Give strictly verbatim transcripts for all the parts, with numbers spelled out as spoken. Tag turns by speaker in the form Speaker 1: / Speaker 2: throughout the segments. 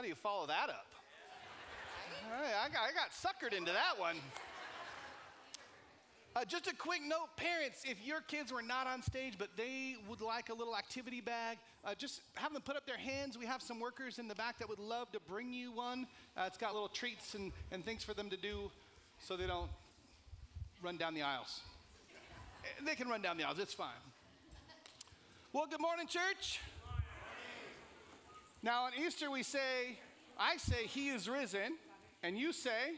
Speaker 1: How do you follow that up? All right, I got, I got suckered into that one. Uh, just a quick note, parents, if your kids were not on stage, but they would like a little activity bag, uh, just have them put up their hands. We have some workers in the back that would love to bring you one. Uh, it's got little treats and, and things for them to do so they don't run down the aisles. They can run down the aisles, it's fine. Well, good morning, church. Good morning. Now on Easter we say, I say, he is risen, and you say,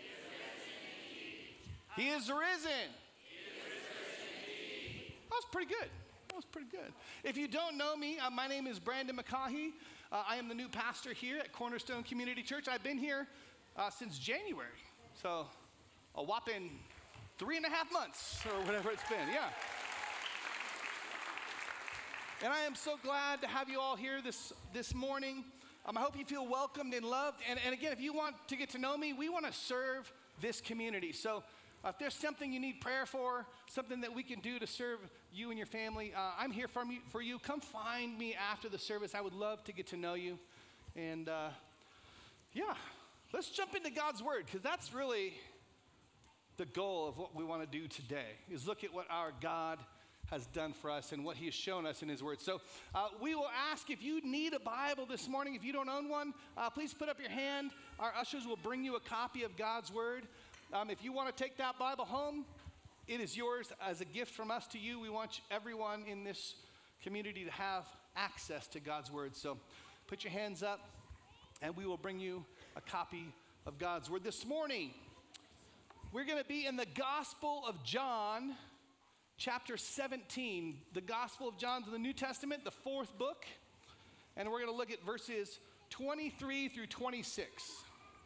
Speaker 1: He is risen. He is risen. That was pretty good. That was pretty good. If you don't know me, uh, my name is Brandon McCaughey. Uh, I am the new pastor here at Cornerstone Community Church. I've been here uh, since January, so a whopping three and a half months or whatever it's been. Yeah. And I am so glad to have you all here this this morning. Um, I hope you feel welcomed and loved. And, and again, if you want to get to know me, we want to serve this community. So. Uh, if there's something you need prayer for, something that we can do to serve you and your family, uh, I'm here for, me, for you. Come find me after the service. I would love to get to know you. And uh, yeah, let's jump into God's word, because that's really the goal of what we want to do today, is look at what our God has done for us and what he has shown us in his word. So uh, we will ask if you need a Bible this morning. If you don't own one, uh, please put up your hand. Our ushers will bring you a copy of God's word. Um, if you want to take that Bible home, it is yours as a gift from us to you. We want everyone in this community to have access to God's word. So put your hands up and we will bring you a copy of God's word. This morning, we're going to be in the Gospel of John, chapter seventeen. The Gospel of John's in the New Testament, the fourth book. And we're going to look at verses twenty-three through twenty-six.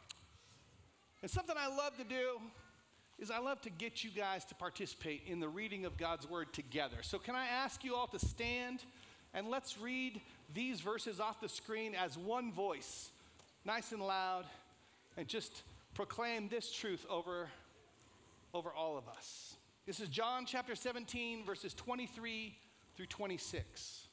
Speaker 1: And something I love to do is I love to get you guys to participate in the reading of God's word together. So can I ask you all to stand and let's read these verses off the screen as one voice, nice and loud, and just proclaim this truth over, over all of us. This is John chapter seventeen, verses twenty-three through twenty-six.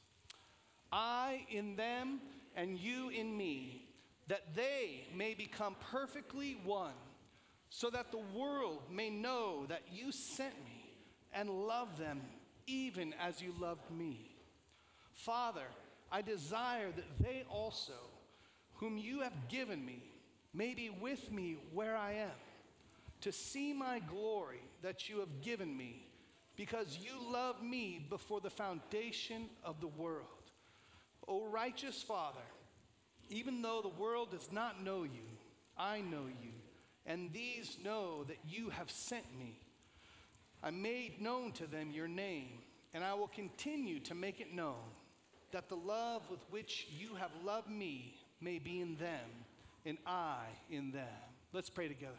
Speaker 1: I in them and you in me, that they may become perfectly one, so that the world may know that you sent me and love them even as you loved me. Father, I desire that they also, whom you have given me, may be with me where I am, to see my glory that you have given me, because you loved me before the foundation of the world. O righteous Father, even though the world does not know you, I know you, and these know that you have sent me. I made known to them your name, and I will continue to make it known, that the love with which you have loved me may be in them, and I in them. Let's pray together.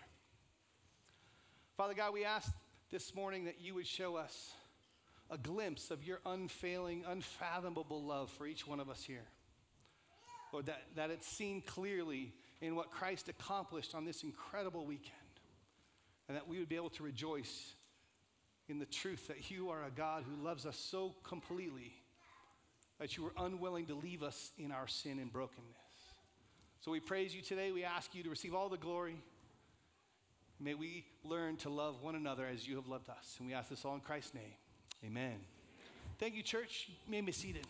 Speaker 1: Father God, we ask this morning that you would show us a glimpse of your unfailing, unfathomable love for each one of us here. Lord, that, that it's seen clearly in what Christ accomplished on this incredible weekend. And that we would be able to rejoice in the truth that you are a God who loves us so completely that you were unwilling to leave us in our sin and brokenness. So we praise you today. We ask you to receive all the glory. May we learn to love one another as you have loved us. And we ask this all in Christ's name. Amen. Thank you, church. You may be seated.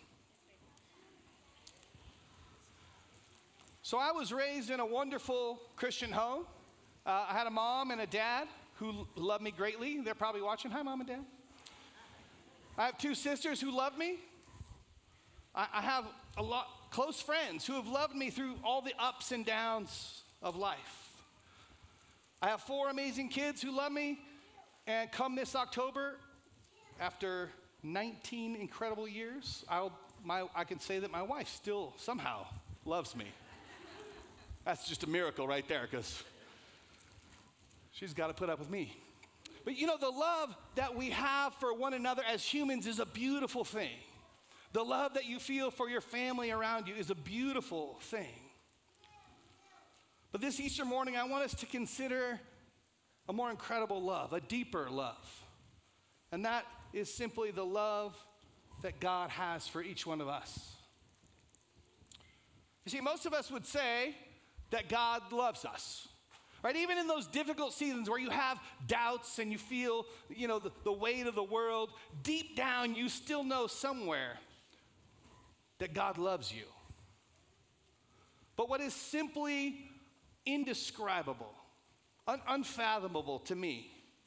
Speaker 1: So I was raised in a wonderful Christian home. Uh, I had a mom and a dad who loved me greatly. They're probably watching. Hi, Mom and Dad. I have two sisters who love me. I, I have a lot close friends who have loved me through all the ups and downs of life. I have four amazing kids who love me. And come this October, after nineteen incredible years, I'll, my, I can say that my wife still somehow loves me. That's just a miracle right there, because she's got to put up with me. But you know, the love that we have for one another as humans is a beautiful thing. The love that you feel for your family around you is a beautiful thing. But this Easter morning, I want us to consider a more incredible love, a deeper love. And that is simply the love that God has for each one of us. You see, most of us would say that God loves us, right? Even in those difficult seasons where you have doubts and you feel, you know, the, the weight of the world, deep down you still know somewhere that God loves you. But what is simply indescribable, un- unfathomable to me,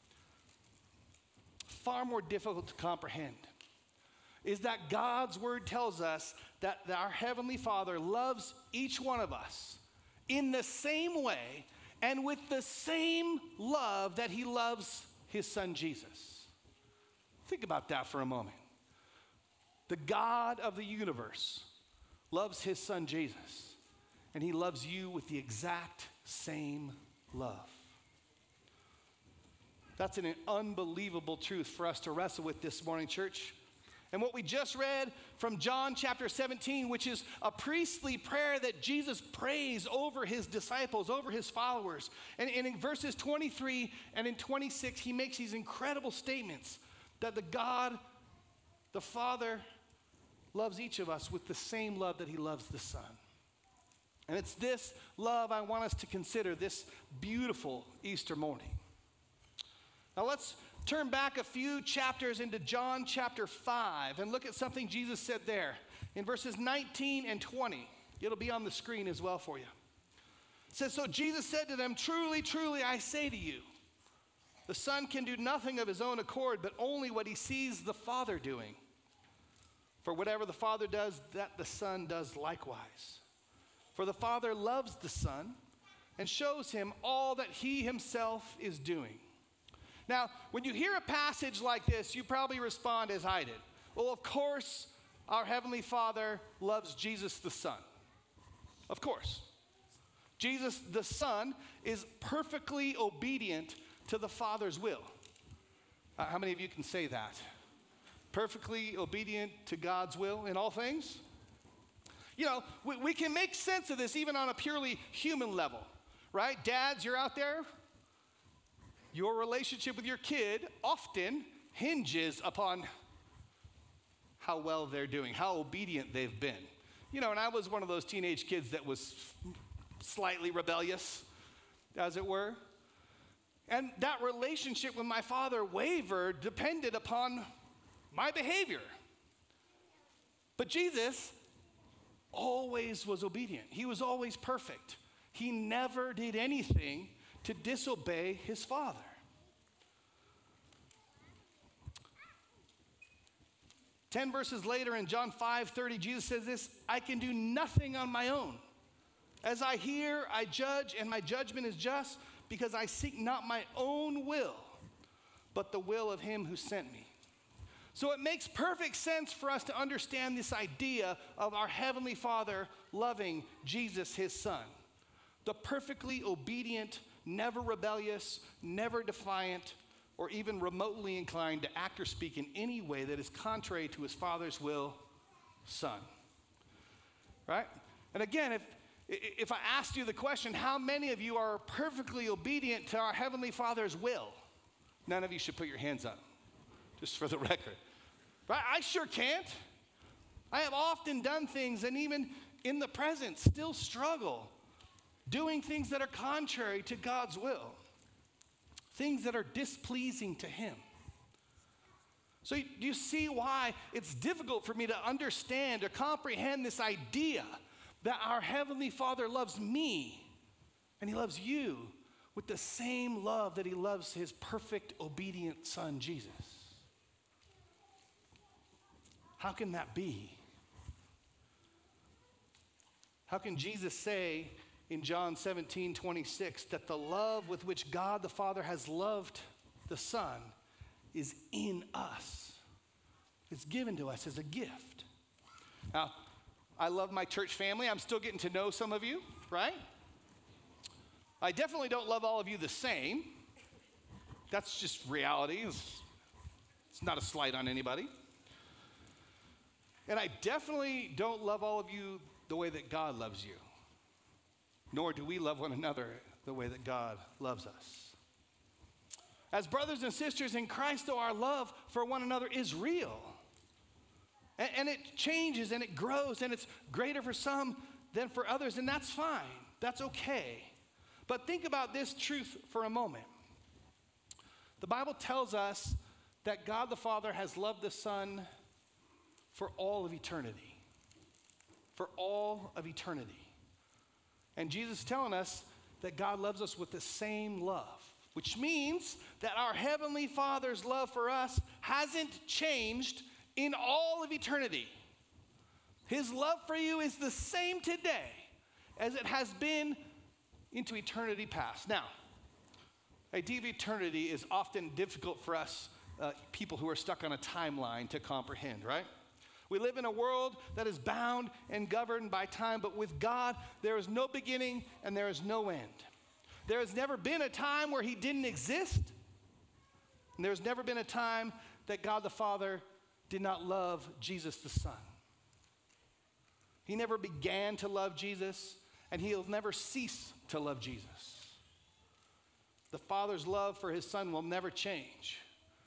Speaker 1: far more difficult to comprehend, is that God's word tells us that, that our Heavenly Father loves each one of us in the same way and with the same love that he loves his son Jesus. Think about that for a moment. The God of the universe loves his son Jesus, and he loves you with the exact same love. That's an unbelievable truth for us to wrestle with this morning, church. And what we just read from John chapter seventeen, which is a priestly prayer that Jesus prays over his disciples, over his followers. And, and in verses twenty-three and in twenty-six, he makes these incredible statements that the God, the Father, loves each of us with the same love that he loves the Son. And it's this love I want us to consider this beautiful Easter morning. Now let's turn back a few chapters into John chapter five and look at something Jesus said there in verses nineteen and twenty. It'll be on the screen as well for you. It says, so Jesus said to them, truly, truly, I say to you, the Son can do nothing of his own accord, but only what he sees the Father doing. For whatever the Father does, that the Son does likewise. For the Father loves the Son and shows him all that he himself is doing. Now, when you hear a passage like this, you probably respond as I did. Well, of course, our Heavenly Father loves Jesus the Son. Of course. Jesus the Son is perfectly obedient to the Father's will. Uh, how many of you can say that? Perfectly obedient to God's will in all things? You know, we, we can make sense of this even on a purely human level, right? Dads, you're out there. Your relationship with your kid often hinges upon how well they're doing, how obedient they've been. You know, and I was one of those teenage kids that was slightly rebellious, as it were. And that relationship with my father wavered, depended upon my behavior. But Jesus always was obedient. He was always perfect. He never did anything to disobey his Father. Ten verses later in John five thirty, Jesus says this, I can do nothing on my own. As I hear, I judge, and my judgment is just, because I seek not my own will, but the will of him who sent me. So it makes perfect sense for us to understand this idea of our Heavenly Father loving Jesus, his Son. The perfectly obedient, never rebellious, never defiant, or even remotely inclined to act or speak in any way that is contrary to his Father's will, Son. Right? And again, if, if I asked you the question, how many of you are perfectly obedient to our Heavenly Father's will? None of you should put your hands up, just for the record. Right? I sure can't. I have often done things, and even in the present, still struggle doing things that are contrary to God's will, things that are displeasing to him. So you, you see why it's difficult for me to understand or comprehend this idea that our Heavenly Father loves me and he loves you with the same love that he loves his perfect, obedient Son, Jesus. How can that be? How can Jesus say in John seventeen twenty-six that the love with which God the Father has loved the Son is in us? It's given to us as a gift. Now, I love my church family. I'm still getting to know some of you, right? I definitely don't love all of you the same. That's just reality. It's, it's not a slight on anybody. And I definitely don't love all of you the way that God loves you. Nor do we love one another the way that God loves us. As brothers and sisters in Christ, though, our love for one another is real. And, and it changes and it grows, and it's greater for some than for others, and that's fine. That's okay. But think about this truth for a moment. The Bible tells us that God the Father has loved the Son for all of eternity. For all of eternity. And Jesus is telling us that God loves us with the same love, which means that our Heavenly Father's love for us hasn't changed in all of eternity. His love for you is the same today as it has been into eternity past. Now, idea of eternity is often difficult for us uh, people who are stuck on a timeline to comprehend, right? We live in a world that is bound and governed by time, but with God, there is no beginning and there is no end. There has never been a time where he didn't exist, and there's never been a time that God the Father did not love Jesus the Son. He never began to love Jesus, and he'll never cease to love Jesus. The Father's love for his Son will never change.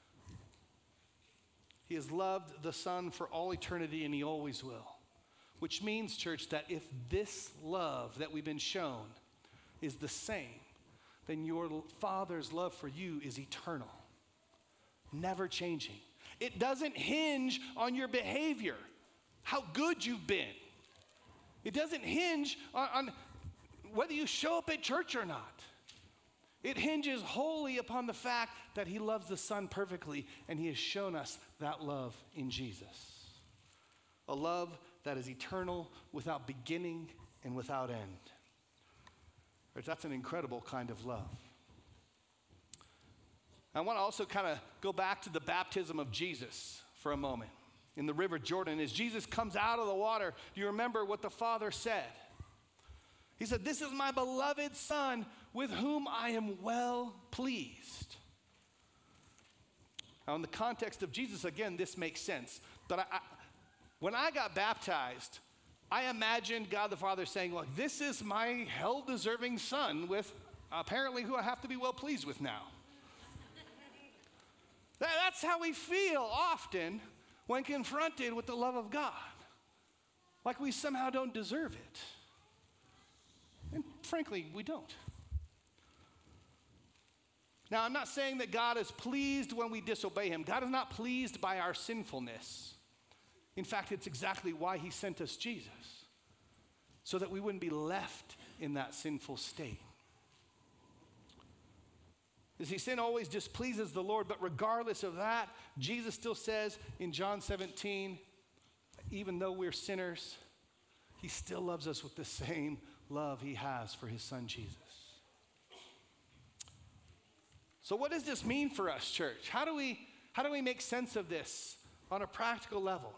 Speaker 1: He has loved the Son for all eternity, and he always will. Which means, church, that if this love that we've been shown is the same, then your Father's love for you is eternal, never changing. It doesn't hinge on your behavior, how good you've been. It doesn't hinge on, on whether you show up at church or not. It hinges wholly upon the fact that he loves the Son perfectly, and he has shown us that love in Jesus. A love that is eternal, without beginning and without end. That's an incredible kind of love. I want to also kind of go back to the baptism of Jesus for a moment. In the River Jordan, as Jesus comes out of the water, do you remember what the Father said? He said, "This is my beloved Son with whom I am well pleased." Now, in the context of Jesus, again, this makes sense. But I, I, when I got baptized, I imagined God the Father saying, "Look, this is my hell-deserving Son with apparently who I have to be well pleased with now." that, that's how we feel often when confronted with the love of God. Like we somehow don't deserve it. And frankly, we don't. Now, I'm not saying that God is pleased when we disobey him. God is not pleased by our sinfulness. In fact, it's exactly why he sent us Jesus, so that we wouldn't be left in that sinful state. You see, sin always displeases the Lord, but regardless of that, Jesus still says in John seventeen, even though we're sinners, he still loves us with the same love he has for his Son Jesus. So what does this mean for us, church? How do we, how do we make sense of this on a practical level?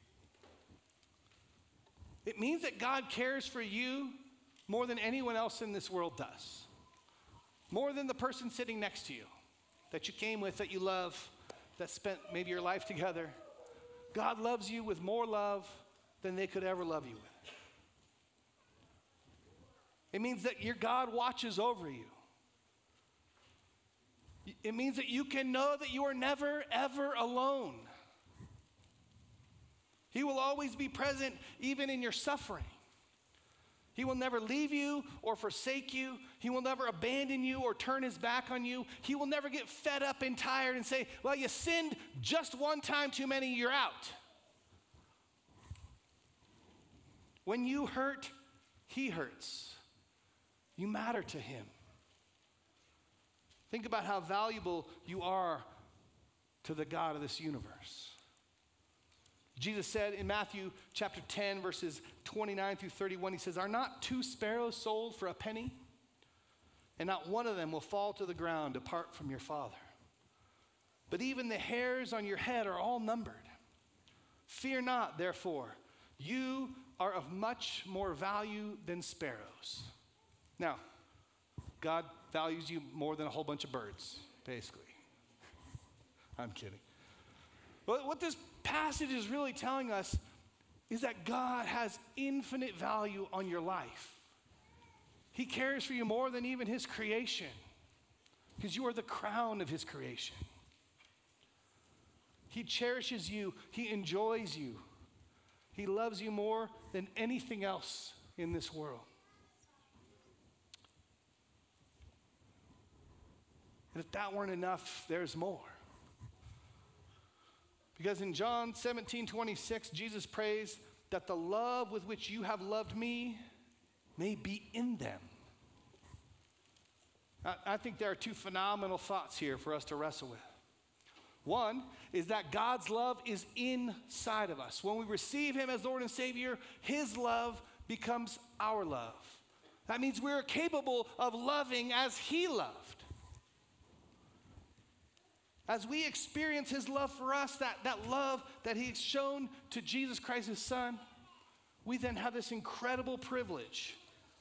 Speaker 1: It means that God cares for you more than anyone else in this world does. More than the person sitting next to you, that you came with, that you love, that spent maybe your life together. God loves you with more love than they could ever love you with. It means that your God watches over you. It means that you can know that you are never, ever alone. He will always be present even in your suffering. He will never leave you or forsake you. He will never abandon you or turn his back on you. He will never get fed up and tired and say, "Well, you sinned just one time too many, you're out." When you hurt, he hurts. You matter to him. Think about how valuable you are to the God of this universe. Jesus said in Matthew chapter ten, verses twenty-nine through thirty-one, he says, "Are not two sparrows sold for a penny? And not one of them will fall to the ground apart from your Father. But even the hairs on your head are all numbered. Fear not, therefore, you are of much more value than sparrows." Now, God values you more than a whole bunch of birds, basically. I'm kidding. But what this passage is really telling us is that God has infinite value on your life. He cares for you more than even his creation, because you are the crown of his creation. He cherishes you. He enjoys you. He loves you more than anything else in this world. And if that weren't enough, there's more. Because in John seventeen twenty-six, Jesus prays that the love with which you have loved me may be in them. I, I think there are two phenomenal thoughts here for us to wrestle with. One is that God's love is inside of us. When we receive him as Lord and Savior, his love becomes our love. That means we're capable of loving as he loved. As we experience his love for us, that, that love that he's shown to Jesus Christ, his son, we then have this incredible privilege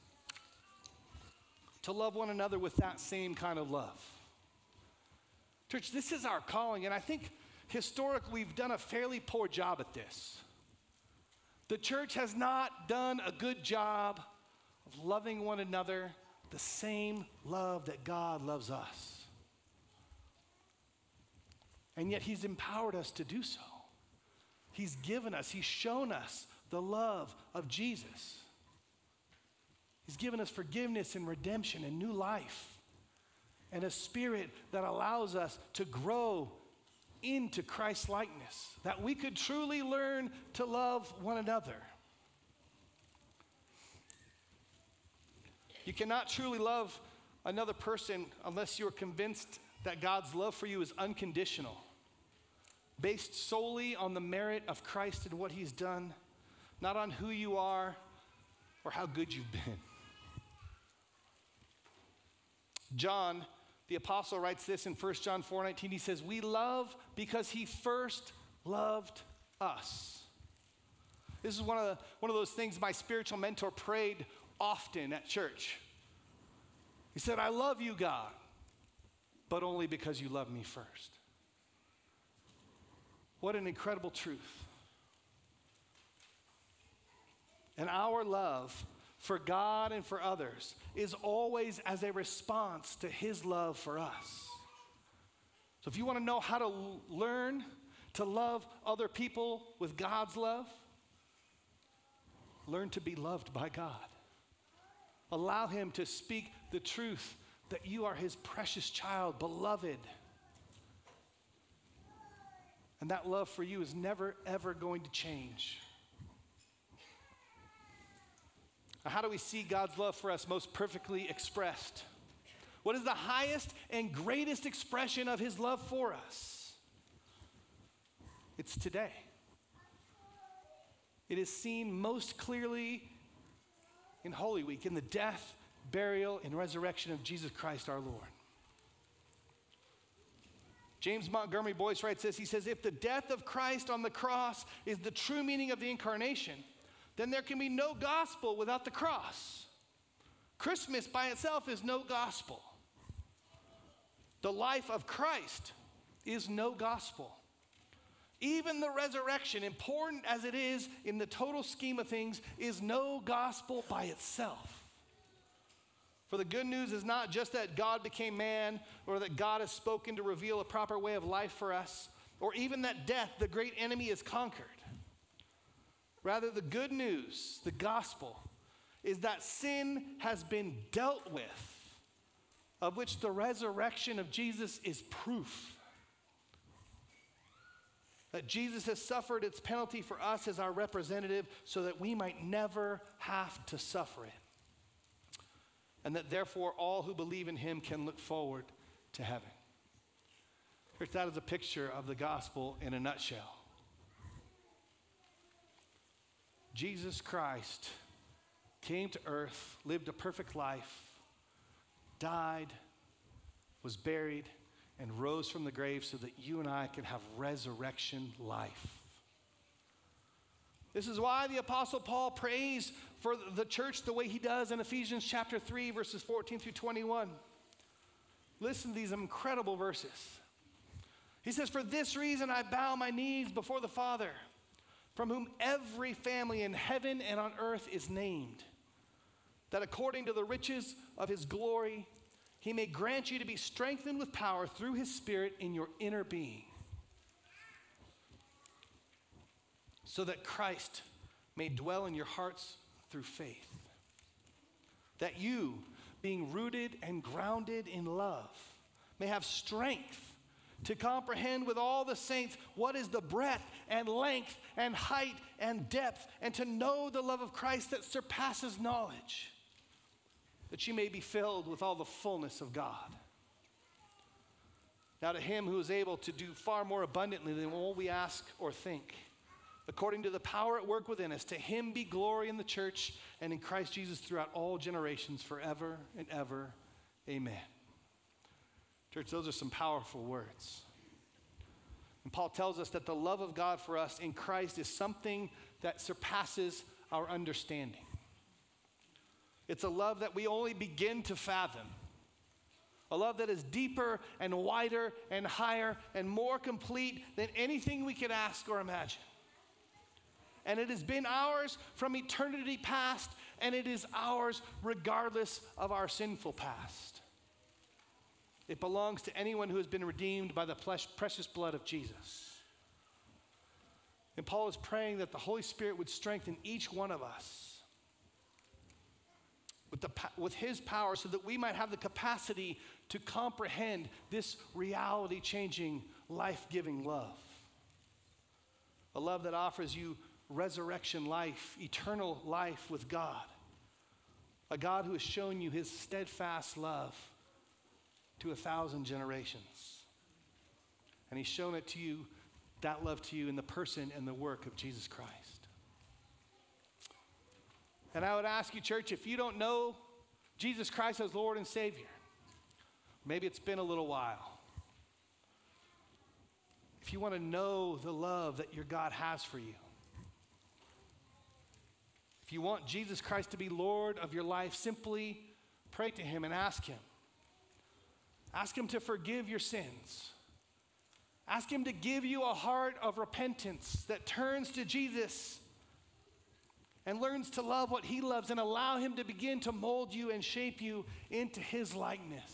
Speaker 1: to love one another with that same kind of love. Church, this is our calling, and I think historically we've done a fairly poor job at this. The church has not done a good job of loving one another the same love that God loves us. And yet he's empowered us to do so. He's given us, he's shown us the love of Jesus. He's given us forgiveness and redemption and new life and a spirit that allows us to grow into Christ's likeness, that we could truly learn to love one another. You cannot truly love another person unless you're convinced that God's love for you is unconditional, based solely on the merit of Christ and what he's done, not on who you are or how good you've been. John, the apostle, writes this in First John four nineteen. He says, we love because he first loved us. This is one of, the, one of those things my spiritual mentor prayed often at church. He said, I love you, God, but only because you love me first. What an incredible truth. And our love for God and for others is always as a response to his love for us. So if you want to know how to l- learn to love other people with God's love, learn to be loved by God. Allow him to speak the truth that you are his precious child, beloved. And that love for you is never, ever going to change. Now, how do we see God's love for us most perfectly expressed? What is the highest and greatest expression of his love for us? It's today. It is seen most clearly in Holy Week, in the death, burial, and resurrection of Jesus Christ our Lord. James Montgomery Boyce writes this. He says, if the death of Christ on the cross is the true meaning of the incarnation, then there can be no gospel without the cross. Christmas by itself is no gospel. The life of Christ is no gospel. Even the resurrection, important as it is in the total scheme of things, is no gospel by itself. For the good news is not just that God became man, or that God has spoken to reveal a proper way of life for us, or even that death, the great enemy, is conquered. Rather, the good news, the gospel, is that sin has been dealt with, of which the resurrection of Jesus is proof. That Jesus has suffered its penalty for us as our representative so that we might never have to suffer it. And that therefore all who believe in him can look forward to heaven. Church, that is a picture of the gospel in a nutshell. Jesus Christ came to earth, lived a perfect life, died, was buried, and rose from the grave so that you and I can have resurrection life. This is why the Apostle Paul prays for the church the way he does in Ephesians chapter three, verses fourteen through twenty-one. Listen to these incredible verses. He says, for this reason I bow my knees before the Father, from whom every family in heaven and on earth is named, that according to the riches of his glory, he may grant you to be strengthened with power through his Spirit in your inner being, so that Christ may dwell in your hearts through faith. that you, being rooted and grounded in love, may have strength to comprehend with all the saints what is the breadth and length and height and depth, and to know the love of Christ that surpasses knowledge, that you may be filled with all the fullness of God. Now to him who is able to do far more abundantly than all we ask or think, according to the power at work within us, to him be glory in the church and in Christ Jesus throughout all generations, forever and ever. Amen. Church, those are some powerful words. And Paul tells us that the love of God for us in Christ is something that surpasses our understanding. It's a love that we only begin to fathom. A love that is deeper and wider and higher and more complete than anything we could ask or imagine. And it has been ours from eternity past, and it is ours regardless of our sinful past. It belongs to anyone who has been redeemed by the precious blood of Jesus. And Paul is praying that the Holy Spirit would strengthen each one of us with, the, with his power, so that we might have the capacity to comprehend this reality-changing, life-giving love. A love that offers you resurrection life, eternal life with God. A God who has shown you his steadfast love to a thousand generations. And he's shown it to you, that love to you, in the person and the work of Jesus Christ. And I would ask you, church, if you don't know Jesus Christ as Lord and Savior, maybe it's been a little while. If you want to know the love that your God has for you, if you want Jesus Christ to be Lord of your life, simply pray to him and ask him. Ask him to forgive your sins. Ask him to give you a heart of repentance that turns to Jesus and learns to love what he loves, and allow him to begin to mold you and shape you into his likeness.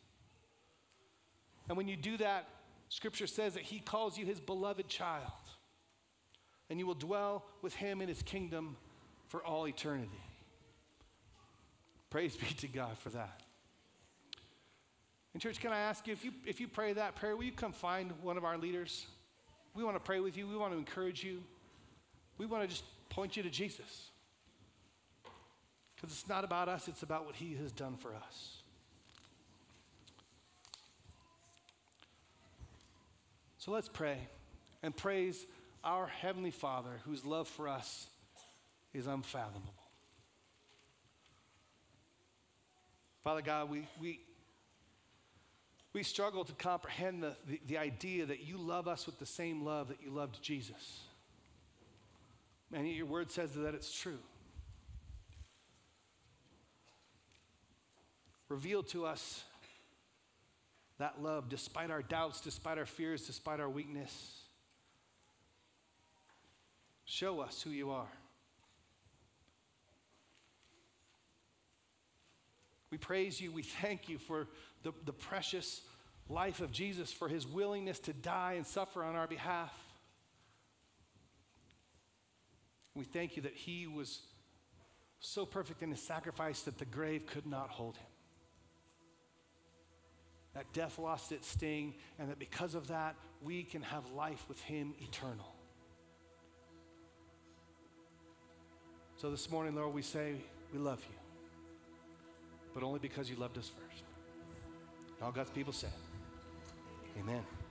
Speaker 1: And when you do that, Scripture says that he calls you his beloved child, and you will dwell with him in his kingdom for all eternity. Praise be to God for that. And church, can I ask you, if you if you pray that prayer, will you come find one of our leaders? We want to pray with you. We want to encourage you. We want to just point you to Jesus. Because it's not about us, it's about what he has done for us. So let's pray and praise our Heavenly Father, whose love for us is unfathomable. Father God, we we we struggle to comprehend the, the, the idea that you love us with the same love that you loved Jesus. And your word says that it's true. Reveal to us that love despite our doubts, despite our fears, despite our weakness. Show us who you are. We praise you. We thank you for the, the precious life of Jesus, for his willingness to die and suffer on our behalf. We thank you that he was so perfect in his sacrifice that the grave could not hold him. That death lost its sting, and that because of that, we can have life with him eternal. So this morning, Lord, we say we love you, but only because you loved us first. And all God's people said, amen.